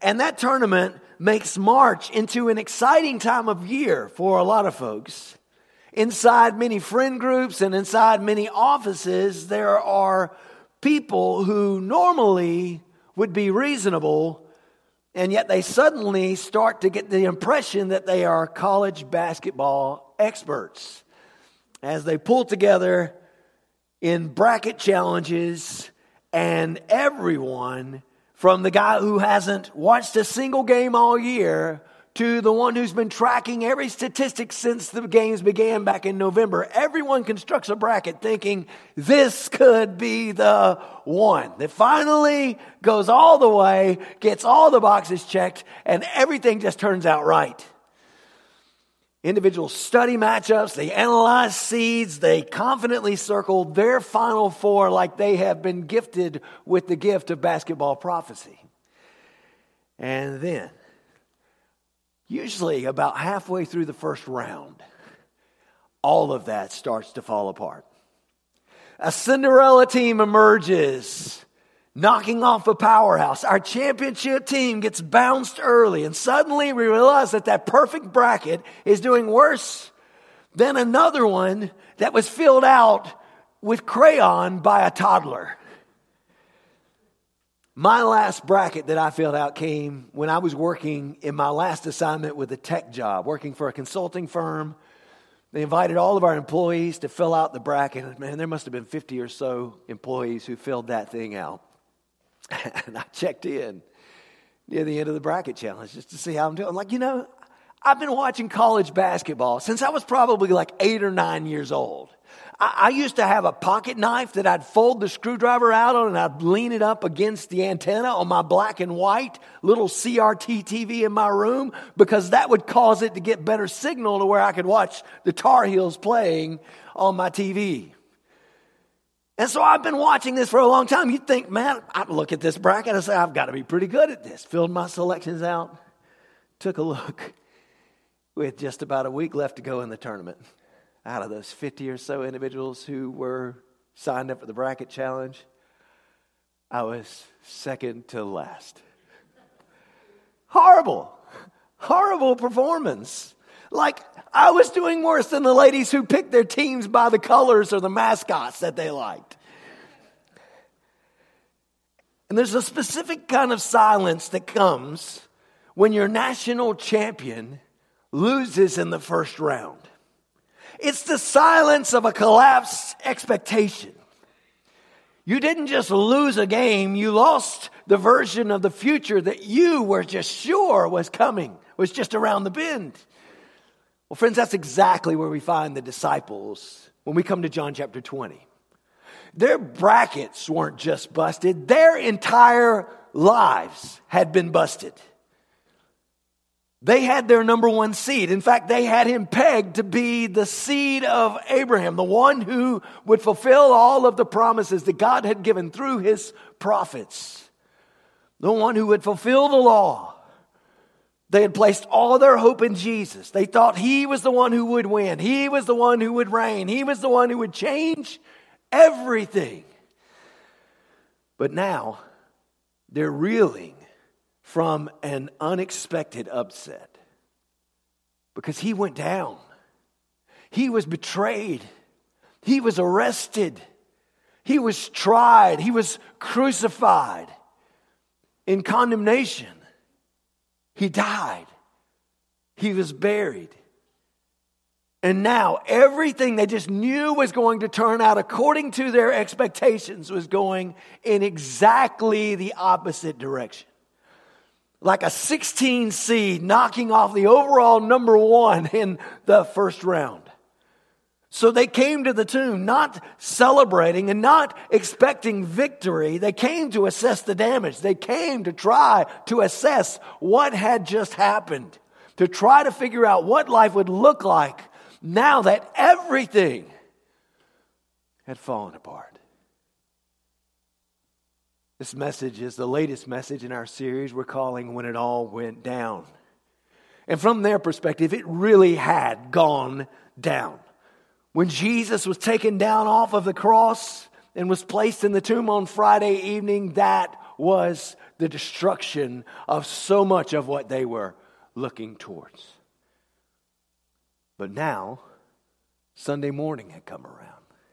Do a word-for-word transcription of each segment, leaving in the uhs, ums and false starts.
And that tournament makes March into an exciting time of year for a lot of folks. Inside many friend groups and inside many offices, there are people who normally would be reasonable, and yet they suddenly start to get the impression that they are college basketball experts as they pull together in bracket challenges, and everyone from the guy who hasn't watched a single game all year to the one who's been tracking every statistic since the games began back in November. Everyone constructs a bracket thinking this could be the one that finally goes all the way, gets all the boxes checked, and everything just turns out right. Individuals study matchups, they analyze seeds, they confidently circle their Final Four like they have been gifted with the gift of basketball prophecy. And then, usually about halfway through the first round, all of that starts to fall apart. A Cinderella team emerges, knocking off a powerhouse. Our championship team gets bounced early, and suddenly we realize that that perfect bracket is doing worse than another one that was filled out with crayon by a toddler. My last bracket that I filled out came when I was working in my last assignment with a tech job, working for a consulting firm. They invited all of our employees to fill out the bracket. Man, there must have been fifty or so employees who filled that thing out. And I checked in near the end of the bracket challenge just to see how I'm doing. I'm like, you know, I've been watching college basketball since I was probably like eight or nine years old. I, I used to have a pocket knife that I'd fold the screwdriver out on, and I'd lean it up against the antenna on my black and white little C R T T V in my room, because that would cause it to get better signal to where I could watch the Tar Heels playing on my T V. And so I've been watching this for a long time. You'd think, man, I'd look at this bracket and say, I've got to be pretty good at this. Filled my selections out, took a look. With just about a week left to go in the tournament, out of those fifty or so individuals who were signed up for the bracket challenge, I was second to last. Horrible, horrible performance. Like, I was doing worse than the ladies who picked their teams by the colors or the mascots that they liked. And there's a specific kind of silence that comes when your national champion loses in the first round. It's the silence of a collapsed expectation. You didn't just lose a game, you lost the version of the future that you were just sure was coming, was just around the bend. Well, friends, that's exactly where we find the disciples when we come to John chapter twenty. Their brackets weren't just busted, their entire lives had been busted. They had their number one seed. In fact, they had him pegged to be the seed of Abraham, the one who would fulfill all of the promises that God had given through his prophets, the one who would fulfill the law. They had placed all their hope in Jesus. They thought he was the one who would win. He was the one who would reign. He was the one who would change everything. But now, they're reeling from an unexpected upset, because he went down. He was betrayed. He was arrested. He was tried. He was crucified in condemnation. He died. He was buried. And now everything they just knew was going to turn out according to their expectations was going in exactly the opposite direction. Like a sixteen seed knocking off the overall number one in the first round. So they came to the tomb not celebrating and not expecting victory. They came to assess the damage. They came to try to assess what had just happened. To try to figure out what life would look like now that everything had fallen apart. This message is the latest message in our series we're calling When It All Went Down. And from their perspective, it really had gone down. When Jesus was taken down off of the cross and was placed in the tomb on Friday evening, that was the destruction of so much of what they were looking towards. But now, Sunday morning had come around.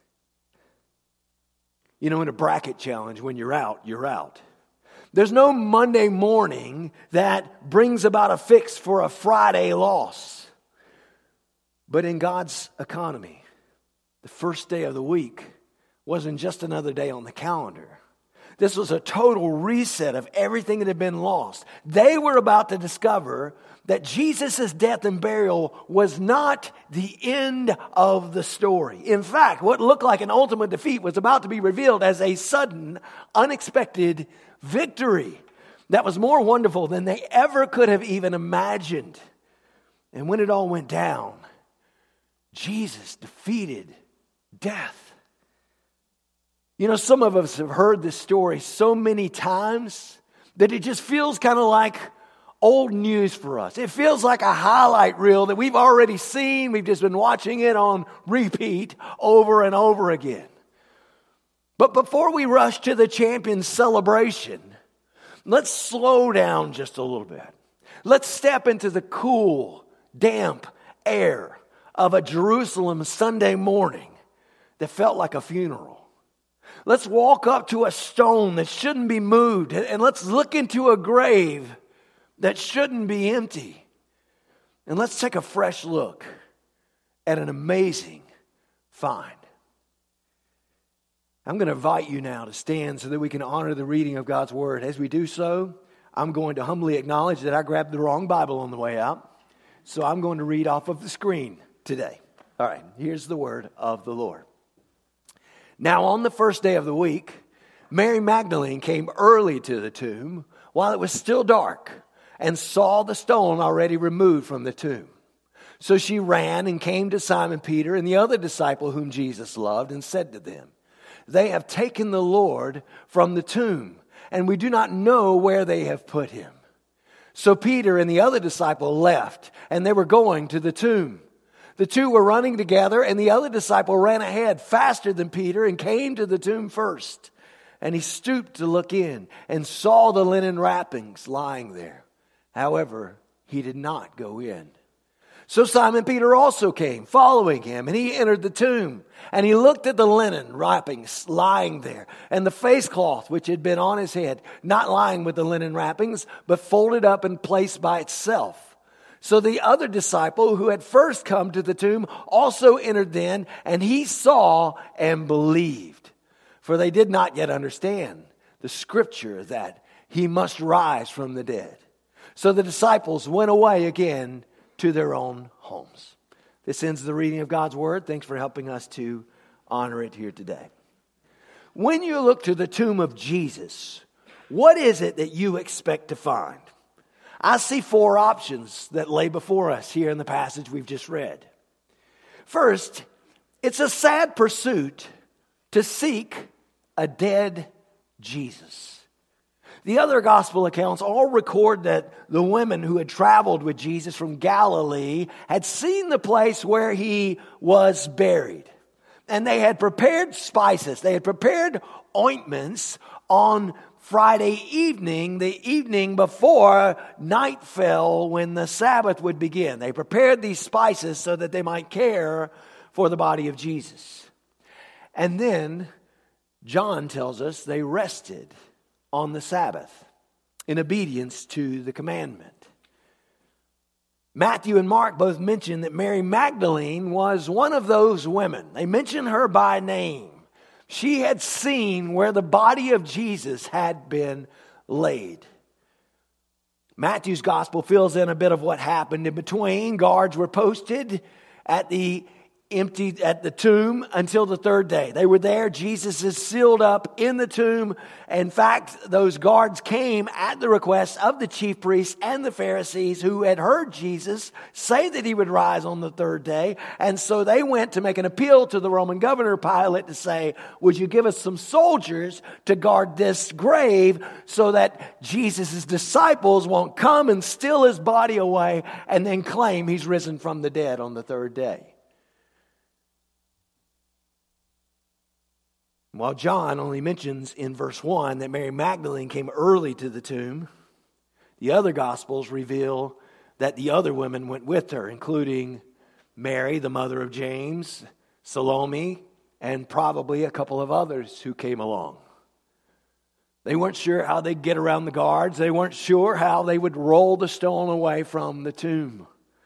You know, in a bracket challenge, when you're out, you're out. There's no Monday morning that brings about a fix for a Friday loss. But in God's economy, the first day of the week wasn't just another day on the calendar. This was a total reset of everything that had been lost. They were about to discover that Jesus' death and burial was not the end of the story. In fact, what looked like an ultimate defeat was about to be revealed as a sudden, unexpected victory that was more wonderful than they ever could have even imagined. And when it all went down, Jesus defeated death. You know, some of us have heard this story so many times that it just feels kind of like old news for us. It feels like a highlight reel that we've already seen. We've just been watching it on repeat over and over again. But before we rush to the champion's celebration, let's slow down just a little bit. Let's step into the cool, damp air of a Jerusalem Sunday morning that felt like a funeral. Let's walk up to a stone that shouldn't be moved, and let's look into a grave that shouldn't be empty. And let's take a fresh look at an amazing find. I'm going to invite you now to stand so that we can honor the reading of God's Word. As we do so, I'm going to humbly acknowledge that I grabbed the wrong Bible on the way out, so I'm going to read off of the screen today. All right, here's the word of the Lord. Now, on the first day of the week, Mary Magdalene came early to the tomb while it was still dark and saw the stone already removed from the tomb. So she ran and came to Simon Peter and the other disciple whom Jesus loved and said to them, "They have taken the Lord from the tomb, and we do not know where they have put him." So Peter and the other disciple left, and they were going to the tomb. The two were running together, and the other disciple ran ahead faster than Peter and came to the tomb first. And he stooped to look in and saw the linen wrappings lying there. However, he did not go in. So Simon Peter also came, following him, and he entered the tomb. And he looked at the linen wrappings lying there, and the face cloth which had been on his head, not lying with the linen wrappings, but folded up and placed by itself. So the other disciple who had first come to the tomb also entered then, and he saw and believed. For they did not yet understand the scripture that he must rise from the dead. So the disciples went away again to their own homes. This ends the reading of God's Word. Thanks for helping us to honor it here today. When you look to the tomb of Jesus, what is it that you expect to find? I see four options that lay before us here in the passage we've just read. First, it's a sad pursuit to seek a dead Jesus. The other gospel accounts all record that the women who had traveled with Jesus from Galilee had seen the place where he was buried. And they had prepared spices. They had prepared ointments on Friday evening, the evening before night fell when the Sabbath would begin. They prepared these spices so that they might care for the body of Jesus. And then John tells us they rested on the Sabbath in obedience to the commandment. Matthew and Mark both mention that Mary Magdalene was one of those women. They mention her by name. She had seen where the body of Jesus had been laid. Matthew's gospel fills in a bit of what happened in between. Guards were posted at the empty at the tomb until the third day. They were there. Jesus is sealed up in the tomb. In fact, those guards came at the request of the chief priests and the Pharisees who had heard Jesus say that he would rise on the third day. And so they went to make an appeal to the Roman governor Pilate to say, would you give us some soldiers to guard this grave so that Jesus' disciples won't come and steal his body away and then claim he's risen from the dead on the third day? While John only mentions in verse one that Mary Magdalene came early to the tomb, the other Gospels reveal that the other women went with her, including Mary, the mother of James, Salome, and probably a couple of others who came along. They weren't sure how they'd get around the guards. They weren't sure how they would roll the stone away from the tomb.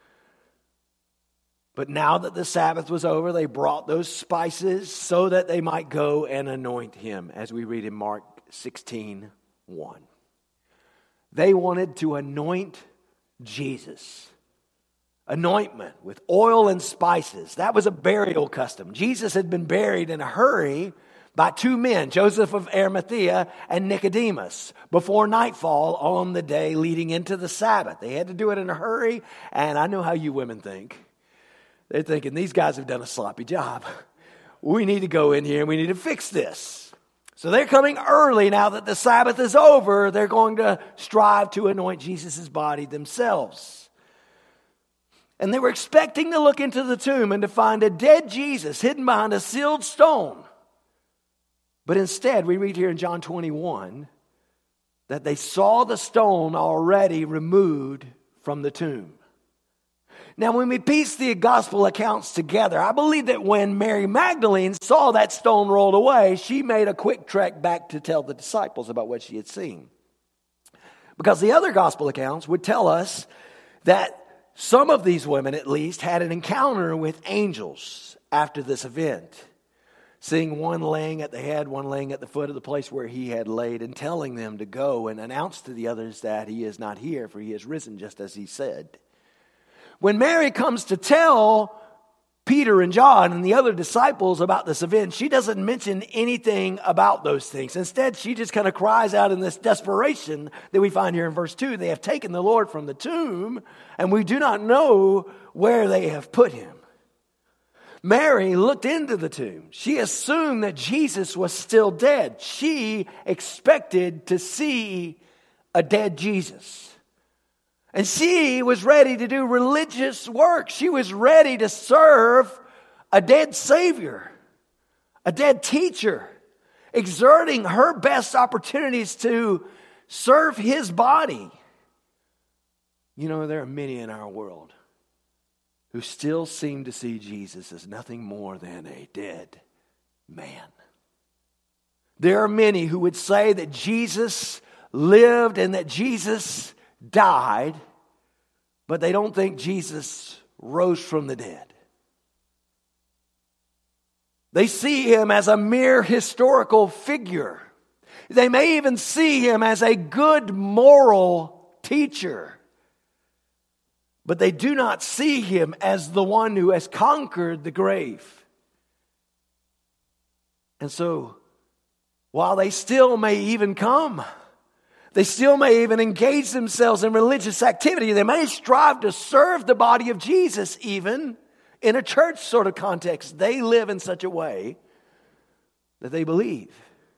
But now that the Sabbath was over, they brought those spices so that they might go and anoint him, as we read in Mark sixteen one. They wanted to anoint Jesus. Anointment with oil and spices. That was a burial custom. Jesus had been buried in a hurry by two men, Joseph of Arimathea and Nicodemus, before nightfall on the day leading into the Sabbath. They had to do it in a hurry, and I know how you women think. They're thinking, these guys have done a sloppy job. We need to go in here and we need to fix this. So they're coming early now that the Sabbath is over. They're going to strive to anoint Jesus' body themselves. And they were expecting to look into the tomb and to find a dead Jesus hidden behind a sealed stone. But instead, we read here in John twenty-one that they saw the stone already removed from the tomb. Now, when we piece the gospel accounts together, I believe that when Mary Magdalene saw that stone rolled away, she made a quick trek back to tell the disciples about what she had seen. Because the other gospel accounts would tell us that some of these women, at least, had an encounter with angels after this event. Seeing one laying at the head, one laying at the foot of the place where he had laid, and telling them to go and announce to the others that he is not here, for he has risen just as he said. When Mary comes to tell Peter and John and the other disciples about this event, she doesn't mention anything about those things. Instead, she just kind of cries out in this desperation that we find here in verse two. They have taken the Lord from the tomb, and we do not know where they have put him. Mary looked into the tomb. She assumed that Jesus was still dead. She expected to see a dead Jesus. And she was ready to do religious work. She was ready to serve a dead Savior, a dead teacher, exerting her best opportunities to serve his body. You know, there are many in our world who still seem to see Jesus as nothing more than a dead man. There are many who would say that Jesus lived and that Jesus died, but they don't think Jesus rose from the dead. They see him as a mere historical figure. They may even see him as a good moral teacher. But they do not see him as the one who has conquered the grave. And so, while they still may even come, they still may even engage themselves in religious activity, they may strive to serve the body of Jesus even in a church sort of context. They live in such a way that they believe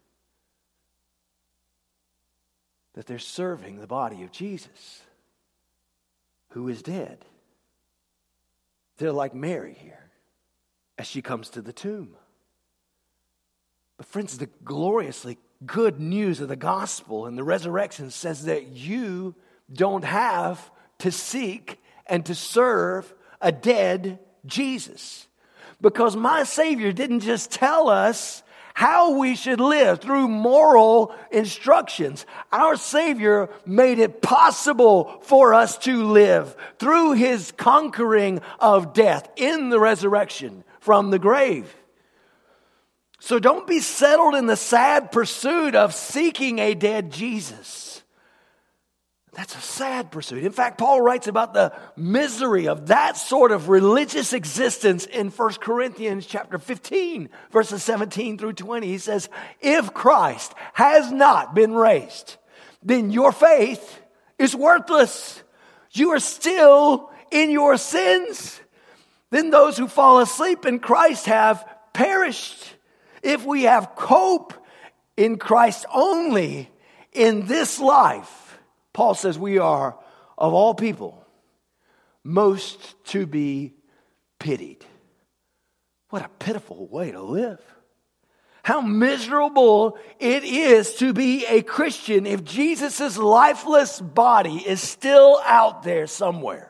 that they're serving the body of Jesus, who is dead. They're like Mary here as she comes to the tomb. But friends, the gloriously good news of the gospel and the resurrection says that you don't have to seek and to serve a dead Jesus. Because my Savior didn't just tell us how we should live through moral instructions. Our Savior made it possible for us to live through his conquering of death in the resurrection from the grave. So don't be settled in the sad pursuit of seeking a dead Jesus. That's a sad pursuit. In fact, Paul writes about the misery of that sort of religious existence in First Corinthians chapter fifteen, verses seventeen through twenty. He says, if Christ has not been raised, then your faith is worthless. You are still in your sins. Then those who fall asleep in Christ have perished. If we have hope in Christ only in this life, Paul says we are, of all people, most to be pitied. What a pitiful way to live. how miserable it is to be a Christian if Jesus' lifeless body is still out there somewhere.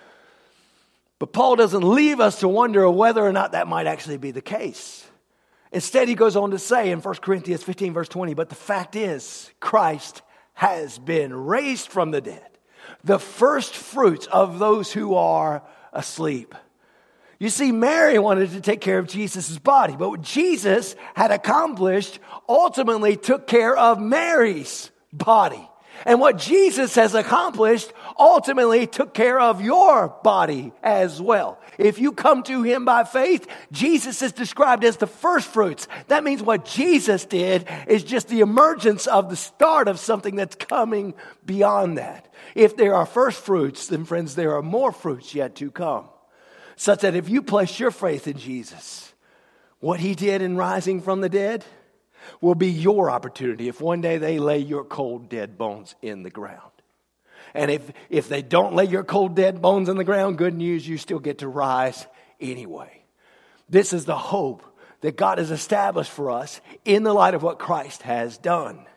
But Paul doesn't leave us to wonder whether or not that might actually be the case. Instead, he goes on to say in First Corinthians fifteen, verse twenty, but the fact is, Christ has been raised from the dead, the first fruits of those who are asleep. You see, Mary wanted to take care of Jesus' body, but what Jesus had accomplished ultimately took care of Mary's body. And what Jesus has accomplished ultimately took care of your body as well. If you come to him by faith, Jesus is described as the first fruits. That means what Jesus did is just the emergence of the start of something that's coming beyond that. If there are first fruits, then friends, there are more fruits yet to come. Such that if you place your faith in Jesus, what he did in rising from the dead will be your opportunity if one day they lay your cold dead bones in the ground. And if, if they don't lay your cold dead bones in the ground, good news, you still get to rise anyway. This is the hope that God has established for us in the light of what Christ has done.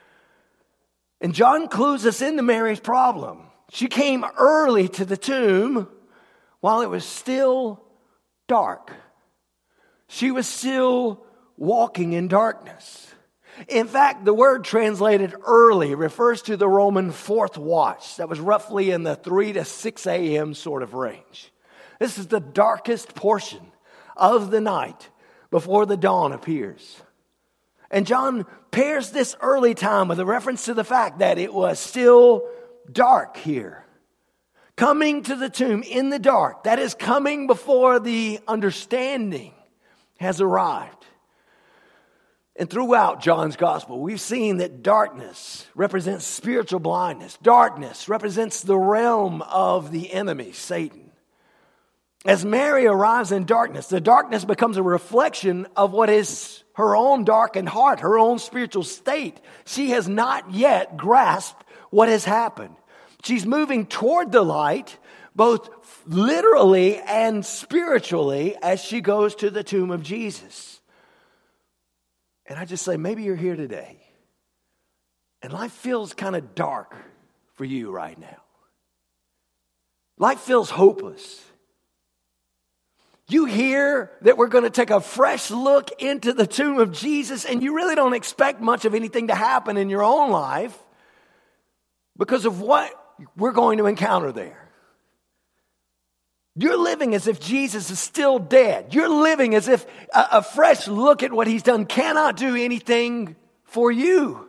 And John clues us into Mary's problem. She came early to the tomb while it was still dark. She was still walking in darkness. In fact, the word translated early refers to the Roman fourth watch. That was roughly in the three to six a.m. sort of range. This is the darkest portion of the night before the dawn appears. And John pairs this early time with a reference to the fact that it was still dark here. Coming to the tomb in the dark, that is coming before the understanding has arrived. And throughout John's gospel, we've seen that darkness represents spiritual blindness. Darkness represents the realm of the enemy, Satan. As Mary arrives in darkness, the darkness becomes a reflection of what is her own darkened heart, her own spiritual state. She has not yet grasped what has happened. She's moving toward the light, both literally and spiritually, as she goes to the tomb of Jesus. And I just say, maybe you're here today, and life feels kind of dark for you right now. Life feels hopeless. You hear that we're going to take a fresh look into the tomb of Jesus, and you really don't expect much of anything to happen in your own life because of what we're going to encounter there. You're living as if Jesus is still dead. You're living as if a, a fresh look at what he's done cannot do anything for you.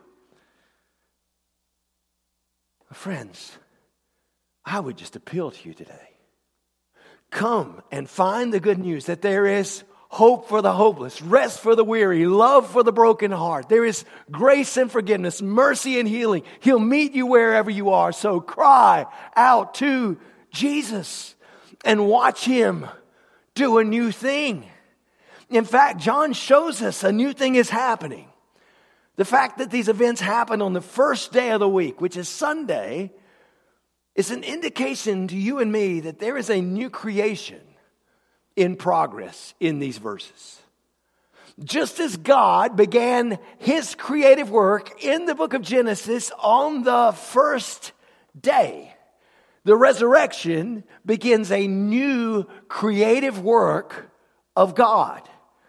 Friends, I would just appeal to you today. Come and find the good news that there is hope for the hopeless, rest for the weary, love for the broken heart. There is grace and forgiveness, mercy and healing. He'll meet you wherever you are. So cry out to Jesus and watch him do a new thing. In fact, John shows us a new thing is happening. The fact that these events happen on the first day of the week, which is Sunday, is an indication to you and me that there is a new creation in progress in these verses. Just as God began his creative work in the book of Genesis on the first day, the resurrection begins a new creative work of God.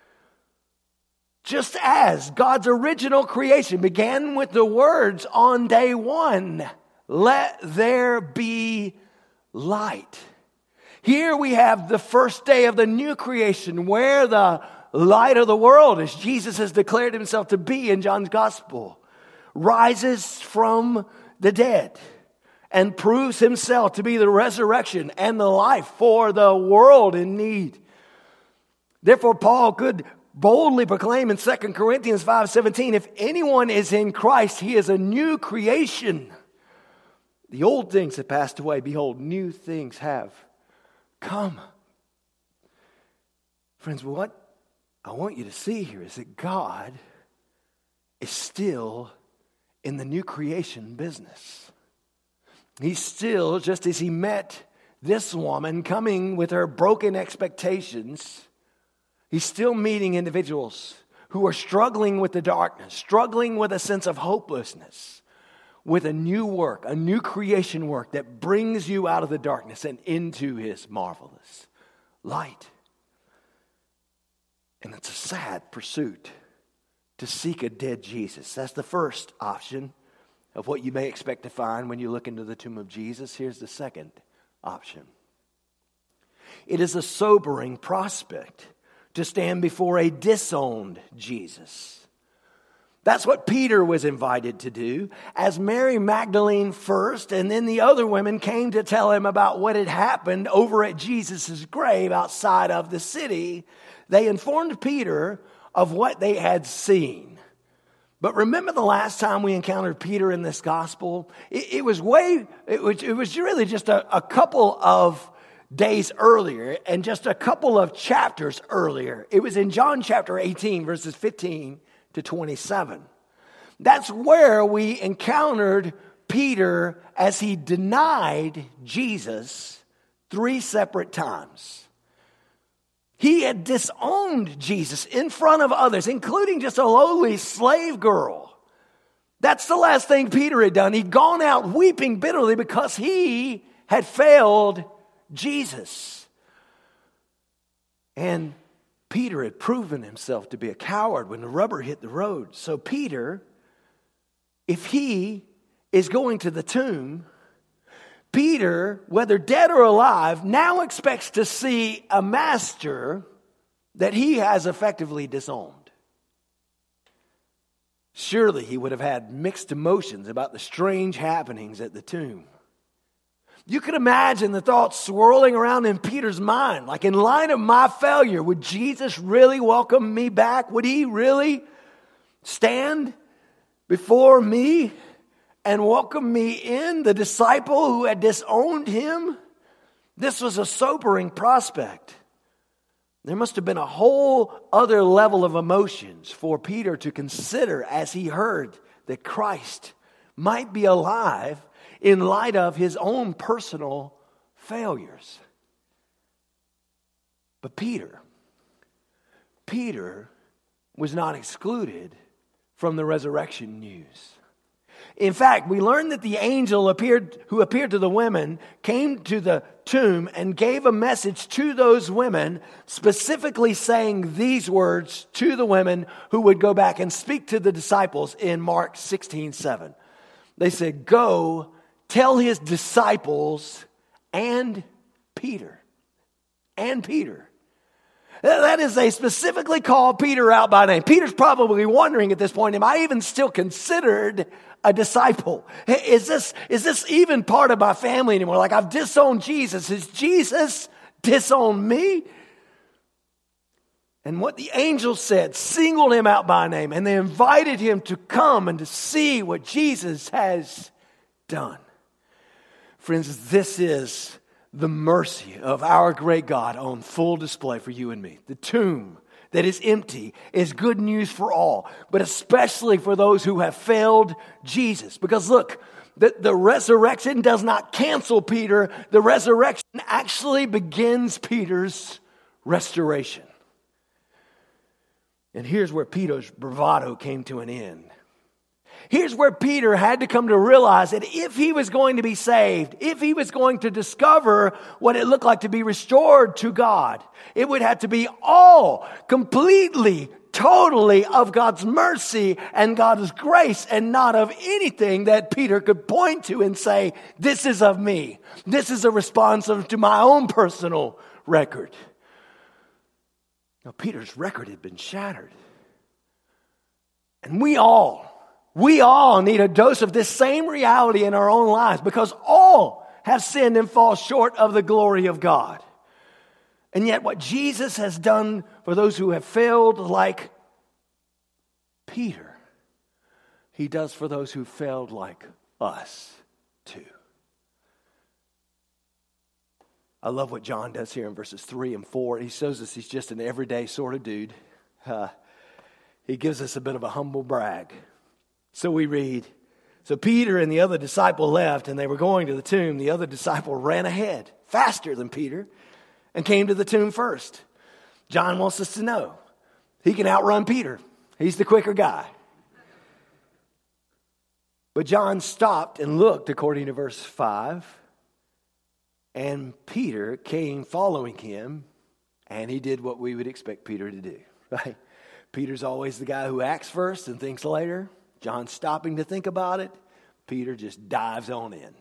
Just as God's original creation began with the words on day one, "Let there be light." Here we have the first day of the new creation where the light of the world, as Jesus has declared himself to be in John's gospel, rises from the dead and proves himself to be the resurrection and the life for the world in need. Therefore, Paul could boldly proclaim in Second Corinthians five seventeen, if anyone is in Christ, he is a new creation. The old things have passed away. Behold, new things have come. Friends, what I want you to see here is that God is still in the new creation business. He's still, just as he met this woman coming with her broken expectations, he's still meeting individuals who are struggling with the darkness, struggling with a sense of hopelessness, with a new work, a new creation work that brings you out of the darkness and into his marvelous light. And it's a sad pursuit to seek a dead Jesus. That's the first option of what you may expect to find when you look into the tomb of Jesus. Here's the second option. It is a sobering prospect to stand before a disowned Jesus. That's what Peter was invited to do, as Mary Magdalene first, and then the other women came to tell him about what had happened over at Jesus' grave outside of the city. They informed Peter of what they had seen. But remember the last time we encountered Peter in this gospel? It, it was way, it was, it was really just a, a couple of days earlier and just a couple of chapters earlier. It was in John chapter eighteen, verses fifteen to twenty-seven. That's where we encountered Peter as he denied Jesus three separate times. He had disowned Jesus in front of others, including just a lowly slave girl. That's the last thing Peter had done. He'd gone out weeping bitterly because he had failed Jesus. And Peter had proven himself to be a coward when the rubber hit the road. So Peter, if he is going to the tomb, Peter, whether dead or alive, now expects to see a master that he has effectively disowned. Surely he would have had mixed emotions about the strange happenings at the tomb. You could imagine the thoughts swirling around in Peter's mind. Like, in light of my failure, would Jesus really welcome me back? Would he really stand before me and welcome me in, the disciple who had disowned him? This was a sobering prospect. There must have been a whole other level of emotions for Peter to consider as he heard that Christ might be alive in light of his own personal failures. But Peter, Peter was not excluded from the resurrection news. In fact, we learn that the angel appeared, who appeared to the women came to the tomb and gave a message to those women, specifically saying these words to the women who would go back and speak to the disciples in Mark sixteen seven. They said, "Go tell his disciples and Peter." And Peter. That is, they specifically called Peter out by name. Peter's probably wondering at this point, am I even still considered a disciple? Is this, is this even part of my family anymore? Like, I've disowned Jesus. Has Jesus disowned me? And what the angel said singled him out by name, and they invited him to come and to see what Jesus has done. Friends, this is the mercy of our great God on full display for you and me. The tomb that is empty is good news for all, but especially for those who have failed Jesus. Because look, the, the resurrection does not cancel Peter. The resurrection actually begins Peter's restoration. And here's where Peter's bravado came to an end. Here's where Peter had to come to realize that if he was going to be saved, if he was going to discover what it looked like to be restored to God, it would have to be all, completely, totally of God's mercy and God's grace, and not of anything that Peter could point to and say, this is of me. This is a response to my own personal record. Now, Peter's record had been shattered. And we all, We all need a dose of this same reality in our own lives, because all have sinned and fall short of the glory of God. And yet what Jesus has done for those who have failed like Peter, he does for those who failed like us too. I love what John does here in verses three and four. He shows us he's just an everyday sort of dude. Uh, he gives us a bit of a humble brag. So we read, so Peter and the other disciple left, and they were going to the tomb. The other disciple ran ahead, faster than Peter, and came to the tomb first. John wants us to know he can outrun Peter. He's the quicker guy. But John stopped and looked, according to verse five, and Peter came following him, and he did what we would expect Peter to do, right? Peter's always the guy who acts first and thinks later. John's stopping to think about it. Peter just dives on in.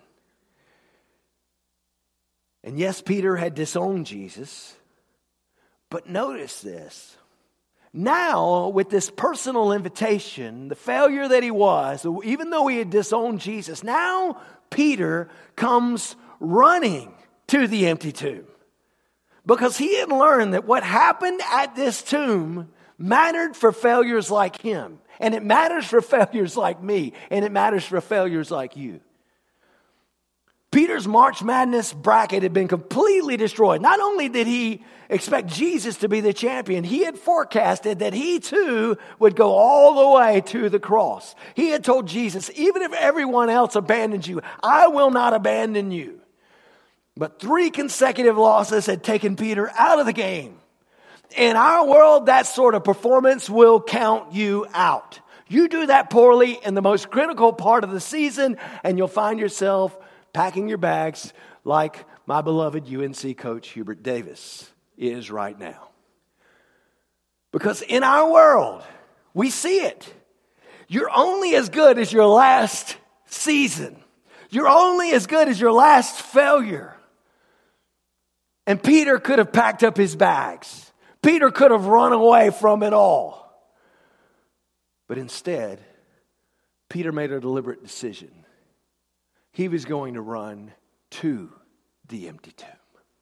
And yes, Peter had disowned Jesus, but notice this. Now, with this personal invitation, the failure that he was, even though he had disowned Jesus, now Peter comes running to the empty tomb. Because he had learned that what happened at this tomb mattered for failures like him. And it matters for failures like me. And it matters for failures like you. Peter's March Madness bracket had been completely destroyed. Not only did he expect Jesus to be the champion, he had forecasted that he too would go all the way to the cross. He had told Jesus, even if everyone else abandons you, I will not abandon you. But three consecutive losses had taken Peter out of the game. In our world, that sort of performance will count you out. You do that poorly in the most critical part of the season, and you'll find yourself packing your bags like my beloved U N C coach Hubert Davis is right now. Because in our world, we see it. You're only as good as your last season. You're only as good as your last failure. And Peter could have packed up his bags. Peter could have run away from it all. But instead, Peter made a deliberate decision. He was going to run to the empty tomb.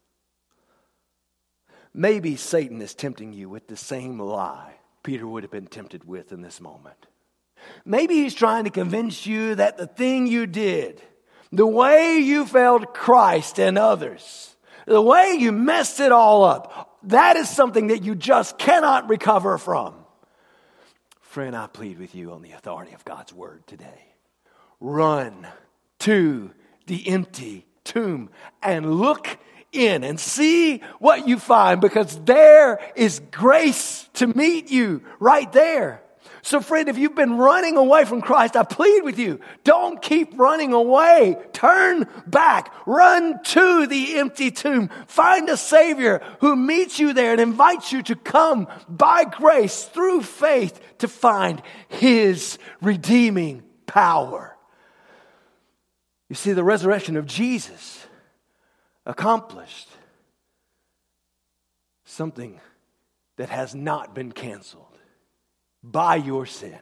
Maybe Satan is tempting you with the same lie Peter would have been tempted with in this moment. Maybe he's trying to convince you that the thing you did, the way you failed Christ and others, the way you messed it all up, that is something that you just cannot recover from. Friend, I plead with you on the authority of God's word today. Run to the empty tomb and look in and see what you find, because there is grace to meet you right there. So friend, if you've been running away from Christ, I plead with you, don't keep running away. Turn back. Run to the empty tomb. Find a Savior who meets you there and invites you to come by grace through faith to find His redeeming power. You see, the resurrection of Jesus accomplished something that has not been canceled by your sin.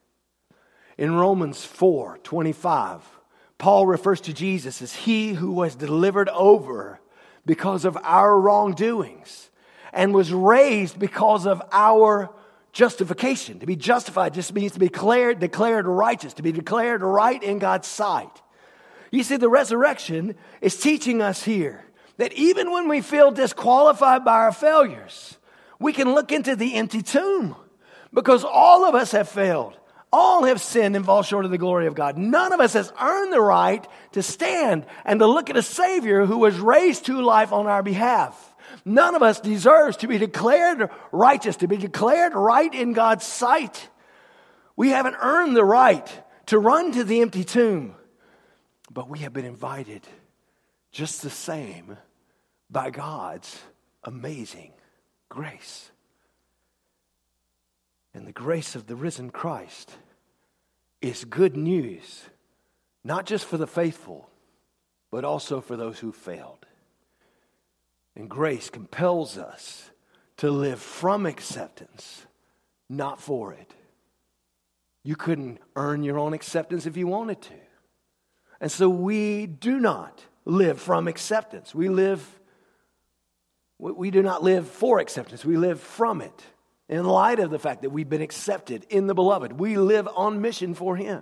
In Romans four twenty-five, Paul refers to Jesus as He who was delivered over because of our wrongdoings and was raised because of our justification. To be justified just means to be declared, declared righteous, to be declared right in God's sight. You see, the resurrection is teaching us here that even when we feel disqualified by our failures, we can look into the empty tomb. Because all of us have failed. All have sinned and fall short of the glory of God. None of us has earned the right to stand and to look at a Savior who was raised to life on our behalf. None of us deserves to be declared righteous, to be declared right in God's sight. We haven't earned the right to run to the empty tomb. But we have been invited just the same by God's amazing grace. And the grace of the risen Christ is good news, not just for the faithful, but also for those who failed. And grace compels us to live from acceptance, not for it. You couldn't earn your own acceptance if you wanted to. And so we do not live from acceptance. We live, we do not live for acceptance. We live from it. In light of the fact that we've been accepted in the beloved, we live on mission for Him.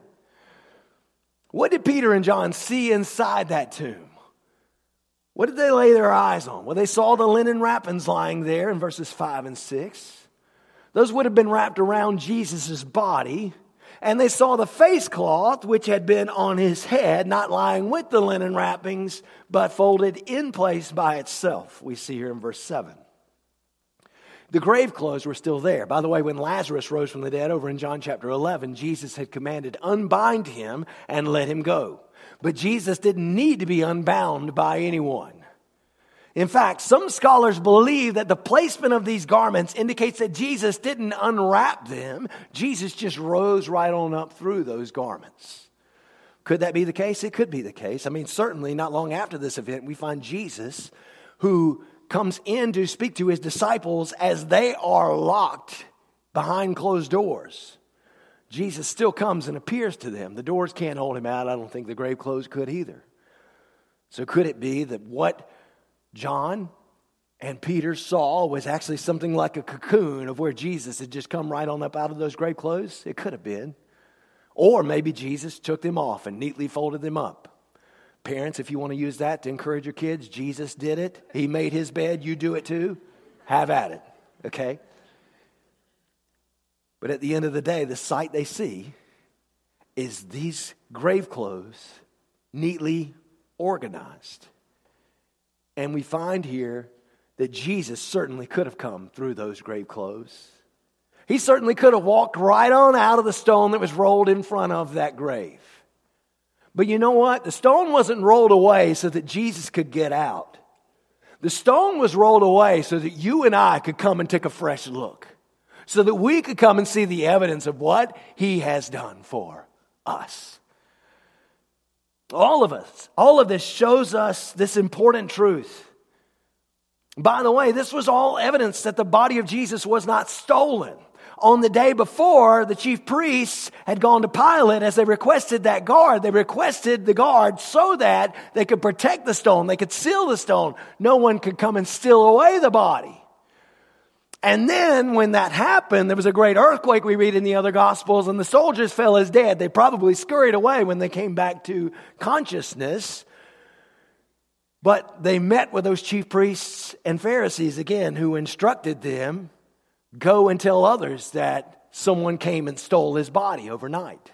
What did Peter and John see inside that tomb? What did they lay their eyes on? Well, they saw the linen wrappings lying there in verses five and six. Those would have been wrapped around Jesus' body. And they saw the face cloth, which had been on His head, not lying with the linen wrappings, but folded in place by itself. We see here in verse seven. the grave clothes were still there. By the way, when Lazarus rose from the dead over in John chapter eleven, Jesus had commanded, unbind him and let him go. But Jesus didn't need to be unbound by anyone. In fact, some scholars believe that the placement of these garments indicates that Jesus didn't unwrap them. Jesus just rose right on up through those garments. Could that be the case? It could be the case. I mean, certainly not long after this event, we find Jesus who comes in to speak to his disciples as they are locked behind closed doors. Jesus still comes and appears to them. The doors can't hold him out. I don't think the grave clothes could either. So could it be that what John and Peter saw was actually something like a cocoon of where Jesus had just come right on up out of those grave clothes? It could have been. Or maybe Jesus took them off and neatly folded them up. Parents, if you want to use that to encourage your kids, Jesus did it. He made his bed. You do it too. Have at it. Okay? But at the end of the day, the sight they see is these grave clothes neatly organized. And we find here that Jesus certainly could have come through those grave clothes. He certainly could have walked right on out of the stone that was rolled in front of that grave. But you know what? The stone wasn't rolled away so that Jesus could get out. The stone was rolled away so that you and I could come and take a fresh look. So that we could come and see the evidence of what he has done for us. All of us, all of this shows us this important truth. By the way, this was all evidence that the body of Jesus was not stolen. On the day before, the chief priests had gone to Pilate as they requested that guard. They requested the guard so that they could protect the stone. They could seal the stone. No one could come and steal away the body. And then when that happened, there was a great earthquake we read in the other Gospels, and the soldiers fell as dead. They probably scurried away when they came back to consciousness. But they met with those chief priests and Pharisees again, who instructed them, go and tell others that someone came and stole his body overnight.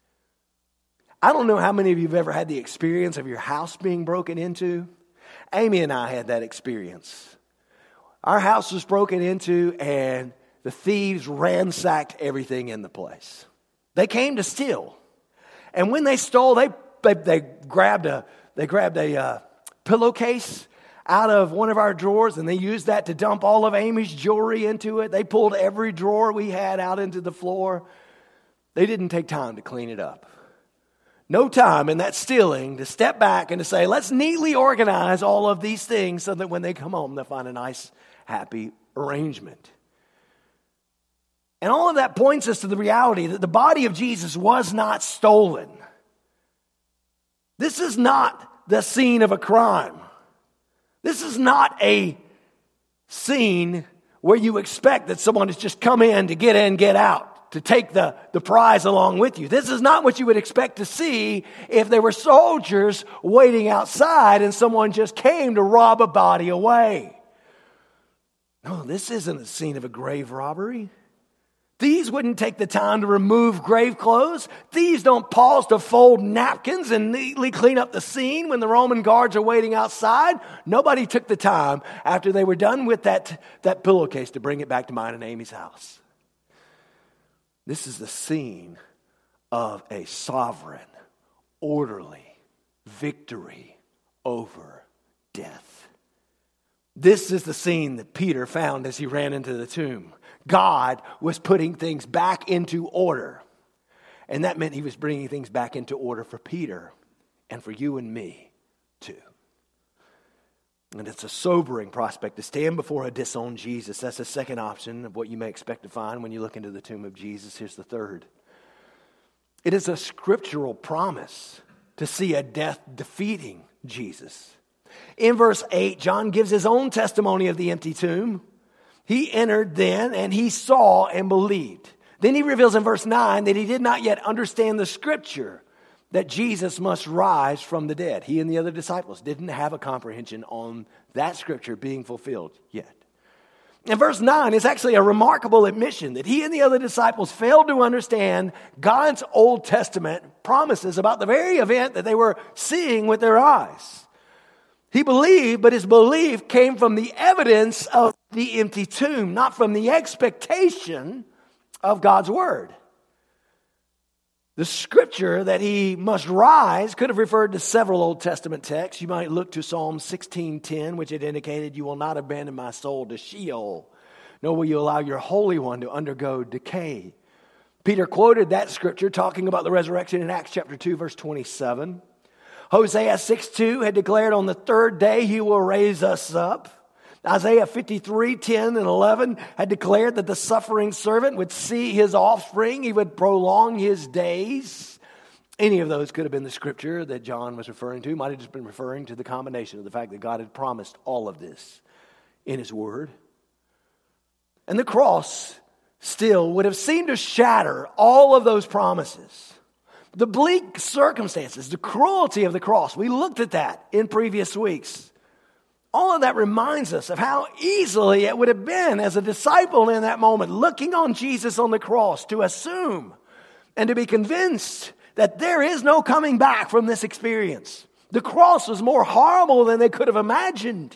I don't know how many of you have ever had the experience of your house being broken into. Amy and I had that experience. Our house was broken into and the thieves ransacked everything in the place. They came to steal. And when they stole, they they, they grabbed a they grabbed a uh, pillowcase out of one of our drawers, and they used that to dump all of Amy's jewelry into it. They pulled every drawer we had out into the floor. They didn't take time to clean it up. No time in that stealing to step back and to say, let's neatly organize all of these things so that when they come home, they'll find a nice, happy arrangement. And all of that points us to the reality that the body of Jesus was not stolen. This is not the scene of a crime. This is not a scene where you expect that someone has just come in to get in, get out, to take the, the prize along with you. This is not what you would expect to see if there were soldiers waiting outside and someone just came to rob a body away. No, this isn't a scene of a grave robbery. Thieves wouldn't take the time to remove grave clothes. Thieves don't pause to fold napkins and neatly clean up the scene when the Roman guards are waiting outside. Nobody took the time after they were done with that, that pillowcase to bring it back to mine and Amy's house. This is the scene of a sovereign, orderly victory over death. This is the scene that Peter found as he ran into the tomb. God was putting things back into order. And that meant he was bringing things back into order for Peter and for you and me too. And it's a sobering prospect to stand before a disowned Jesus. That's the second option of what you may expect to find when you look into the tomb of Jesus. Here's the third. It is a scriptural promise to see a death-defeating Jesus. In verse eight, John gives his own testimony of the empty tomb. He entered then and he saw and believed. Then he reveals in verse nine that he did not yet understand the scripture that Jesus must rise from the dead. He and the other disciples didn't have a comprehension on that scripture being fulfilled yet. And verse nine is actually a remarkable admission that he and the other disciples failed to understand God's Old Testament promises about the very event that they were seeing with their eyes. He believed, but his belief came from the evidence of the empty tomb, not from the expectation of God's word. The scripture that he must rise could have referred to several Old Testament texts. You might look to Psalm sixteen ten, which had indicated, "You will not abandon my soul to Sheol, nor will you allow your Holy One to undergo decay." Peter quoted that scripture talking about the resurrection in Acts chapter two, verse twenty-seven. Hosea six two had declared, "On the third day he will raise us up." Isaiah fifty-three ten and eleven had declared that the suffering servant would see his offspring. He would prolong his days. Any of those could have been the scripture that John was referring to. Might have just been referring to the combination of the fact that God had promised all of this in his word. And the cross still would have seemed to shatter all of those promises. The bleak circumstances, the cruelty of the cross, we looked at that in previous weeks. All of that reminds us of how easily it would have been as a disciple in that moment, looking on Jesus on the cross, to assume and to be convinced that there is no coming back from this experience. The cross was more horrible than they could have imagined.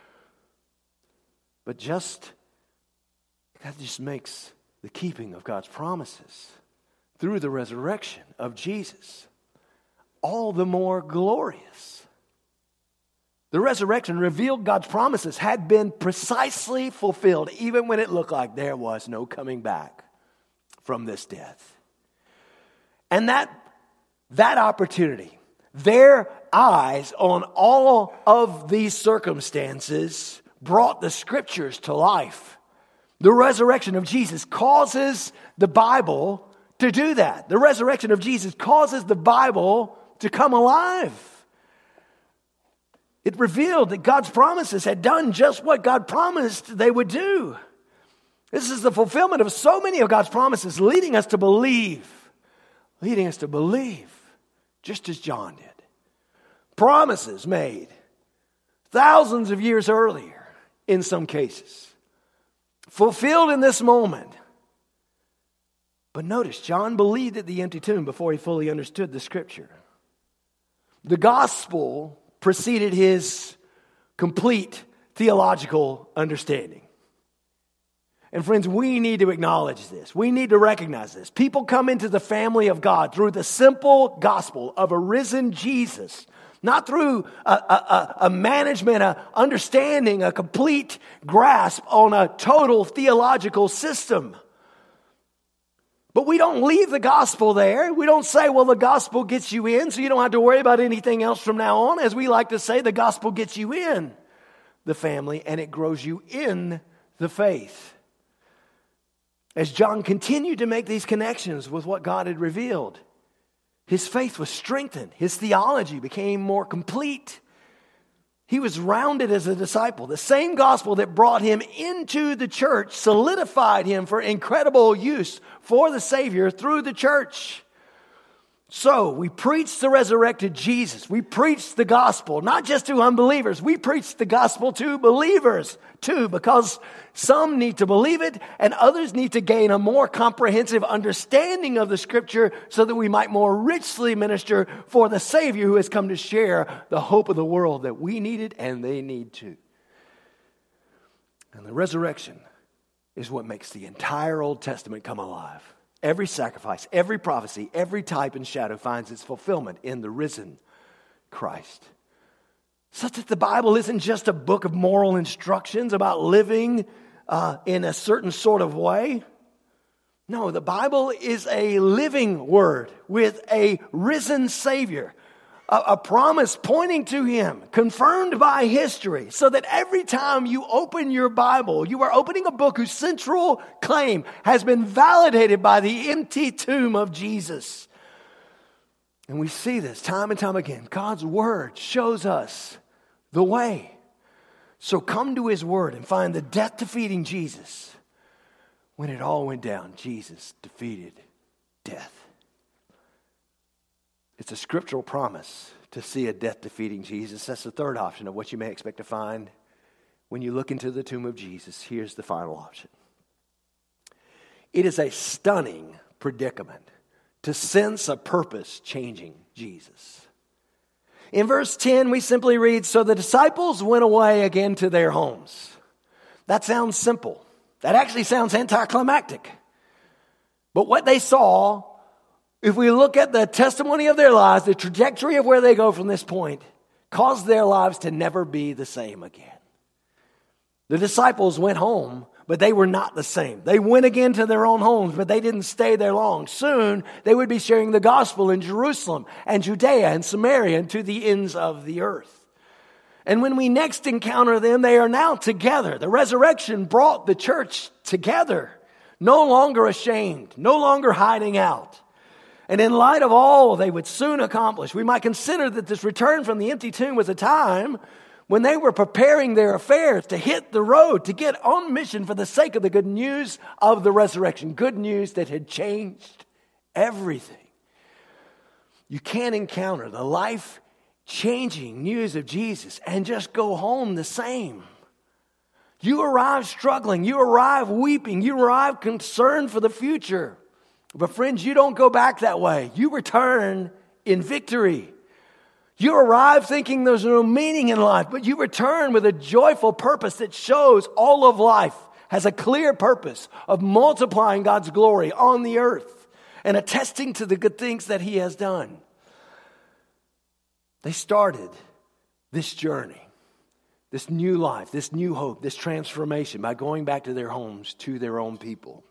But just, that just makes the keeping of God's promises through the resurrection of Jesus all the more glorious. The resurrection revealed God's promises had been precisely fulfilled, even when it looked like there was no coming back from this death. And that, that opportunity, their eyes on all of these circumstances, brought the scriptures to life. The resurrection of Jesus causes the Bible to do that. The resurrection of Jesus causes the Bible to come alive. It revealed that God's promises had done just what God promised they would do. This is the fulfillment of so many of God's promises, leading us to believe, leading us to believe, just as John did. Promises made thousands of years earlier, in some cases, fulfilled in this moment. But notice, John believed at the empty tomb before he fully understood the scripture. The gospel preceded his complete theological understanding. And friends, we need to acknowledge this. We need to recognize this. People come into the family of God through the simple gospel of a risen Jesus, not through a, a, a management, a understanding, a complete grasp on a total theological system. But we don't leave the gospel there. We don't say, well, the gospel gets you in, so you don't have to worry about anything else from now on. As we like to say, the gospel gets you in the family and it grows you in the faith. As John continued to make these connections with what God had revealed, his faith was strengthened. His theology became more complete. He was rounded as a disciple. The same gospel that brought him into the church solidified him for incredible use for the Savior through the church. So we preach the resurrected Jesus. We preach the gospel, not just to unbelievers. We preach the gospel to believers too, because some need to believe it and others need to gain a more comprehensive understanding of the scripture so that we might more richly minister for the Savior who has come to share the hope of the world that we needed and they need too. And the resurrection is what makes the entire Old Testament come alive. Every sacrifice, every prophecy, every type and shadow finds its fulfillment in the risen Christ. Such that the Bible isn't just a book of moral instructions about living uh, in a certain sort of way. No, the Bible is a living word with a risen Savior. A, a promise pointing to Him, confirmed by history, so that every time you open your Bible, you are opening a book whose central claim has been validated by the empty tomb of Jesus. And we see this time and time again. God's Word shows us the way. So come to His Word and find the death-defeating Jesus. When it all went down, Jesus defeated death. It's a scriptural promise to see a death-defeating Jesus. That's the third option of what you may expect to find when you look into the tomb of Jesus. Here's the final option. It is a stunning predicament to sense a purpose changing Jesus. In verse ten, we simply read, "So the disciples went away again to their homes." That sounds simple. That actually sounds anticlimactic. But what they saw, if we look at the testimony of their lives, the trajectory of where they go from this point, caused their lives to never be the same again. The disciples went home, but they were not the same. They went again to their own homes, but they didn't stay there long. Soon, they would be sharing the gospel in Jerusalem and Judea and Samaria and to the ends of the earth. And when we next encounter them, they are now together. The resurrection brought the church together, no longer ashamed, no longer hiding out. And in light of all they would soon accomplish, we might consider that this return from the empty tomb was a time when they were preparing their affairs to hit the road, to get on mission for the sake of the good news of the resurrection. Good news that had changed everything. You can't encounter the life-changing news of Jesus and just go home the same. You arrive struggling. You arrive weeping. You arrive concerned for the future. But friends, you don't go back that way. You return in victory. You arrive thinking there's no meaning in life, but you return with a joyful purpose that shows all of life has a clear purpose of multiplying God's glory on the earth and attesting to the good things that He has done. They started this journey, this new life, this new hope, this transformation by going back to their homes, to their own people.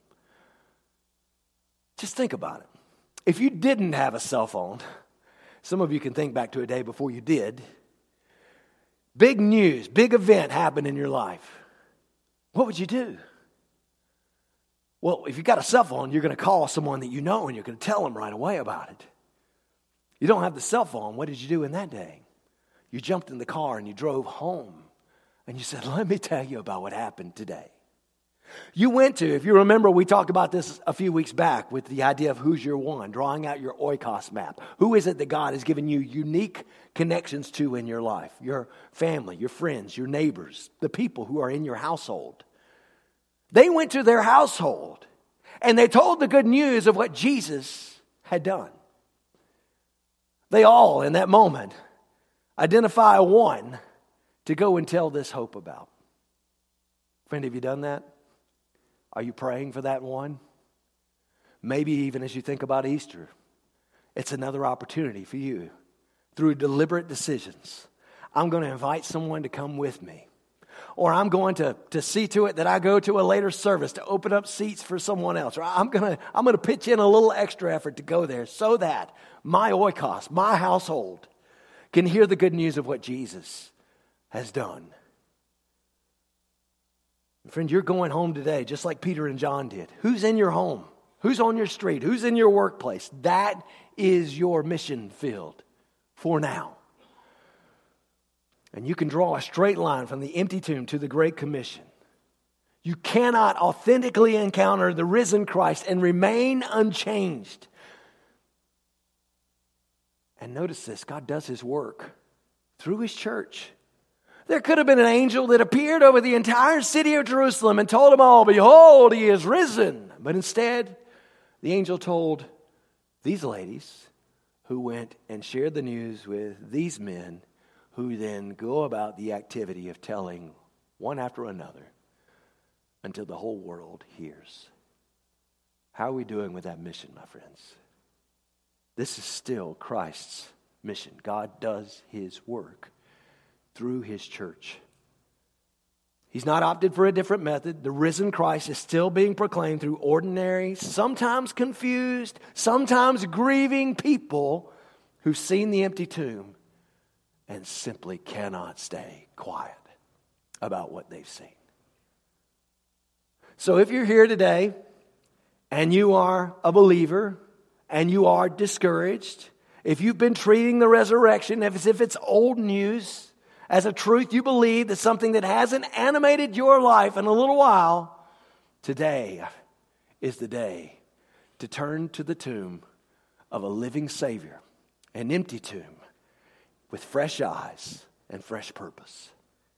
Just think about it. If you didn't have a cell phone, some of you can think back to a day before you did. Big news, big event happened in your life. What would you do? Well, if you got a cell phone, you're going to call someone that you know and you're going to tell them right away about it. You don't have the cell phone. What did you do in that day? You jumped in the car and you drove home and you said, "Let me tell you about what happened today." You went to, if you remember, we talked about this a few weeks back with the idea of who's your one, drawing out your oikos map. Who is it that God has given you unique connections to in your life? Your family, your friends, your neighbors, the people who are in your household. They went to their household and they told the good news of what Jesus had done. They all, in that moment, identify a one to go and tell this hope about. Friend, have you done that? Are you praying for that one? Maybe even as you think about Easter, it's another opportunity for you. Through deliberate decisions, I'm going to invite someone to come with me. Or I'm going to, to see to it that I go to a later service to open up seats for someone else. Or I'm going to, I'm going to pitch in a little extra effort to go there so that my oikos, my household, can hear the good news of what Jesus has done. Friend, you're going home today just like Peter and John did. Who's in your home? Who's on your street? Who's in your workplace? That is your mission field for now. And you can draw a straight line from the empty tomb to the Great Commission. You cannot authentically encounter the risen Christ and remain unchanged. And notice this, God does His work through His church. There could have been an angel that appeared over the entire city of Jerusalem and told them all, "Behold, He is risen." But instead, the angel told these ladies who went and shared the news with these men who then go about the activity of telling one after another until the whole world hears. How are we doing with that mission, my friends? This is still Christ's mission. God does His work through His church. He's not opted for a different method. The risen Christ is still being proclaimed through ordinary, sometimes confused, sometimes grieving people who've seen the empty tomb and simply cannot stay quiet about what they've seen. So if you're here today and you are a believer and you are discouraged, if you've been treating the resurrection as if it's old news, as a truth you believe, that something that hasn't animated your life in a little while, today is the day to turn to the tomb of a living Savior, an empty tomb with fresh eyes and fresh purpose.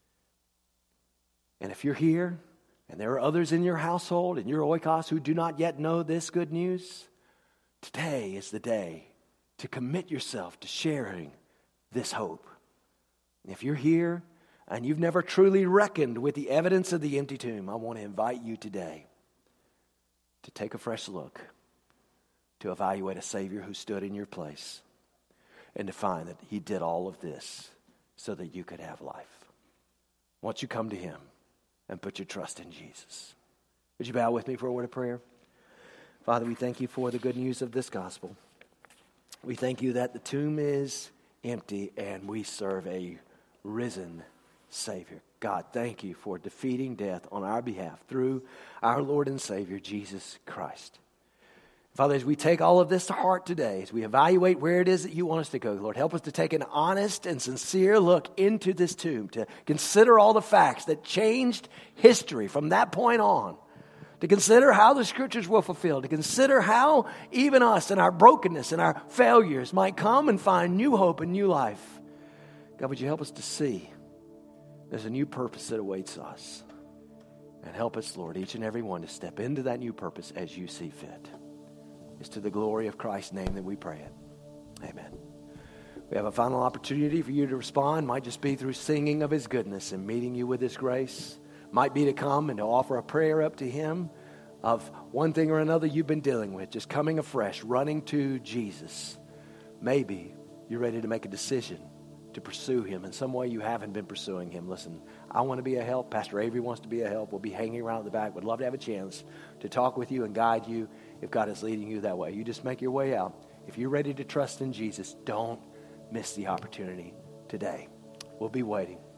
And if you're here and there are others in your household and your oikos who do not yet know this good news, today is the day to commit yourself to sharing this hope. If you're here and you've never truly reckoned with the evidence of the empty tomb, I want to invite you today to take a fresh look, to evaluate a Savior who stood in your place, and to find that he did all of this so that you could have life. Once you come to him and put your trust in Jesus. Would you bow with me for a word of prayer? Father, we thank you for the good news of this gospel. We thank you that the tomb is empty and we serve a risen Savior. God, thank you for defeating death on our behalf through our Lord and Savior, Jesus Christ. Father, as we take all of this to heart today, as we evaluate where it is that you want us to go, Lord, help us to take an honest and sincere look into this tomb, to consider all the facts that changed history from that point on, to consider how the Scriptures will fulfill, to consider how even us and our brokenness and our failures might come and find new hope and new life. God, would you help us to see there's a new purpose that awaits us. And help us, Lord, each and every one to step into that new purpose as you see fit. It's to the glory of Christ's name that we pray it. Amen. We have a final opportunity for you to respond. Might just be through singing of his goodness and meeting you with his grace. Might be to come and to offer a prayer up to him of one thing or another you've been dealing with. Just coming afresh, running to Jesus. Maybe you're ready to make a decision to pursue him in some way you haven't been pursuing him. Listen, I want to be a help. Pastor Avery wants to be a help. We'll be hanging around at the back. Would love to have a chance to talk with you and guide you if God is leading you that way. You just make your way out. If you're ready to trust in Jesus, don't miss the opportunity today. We'll be waiting.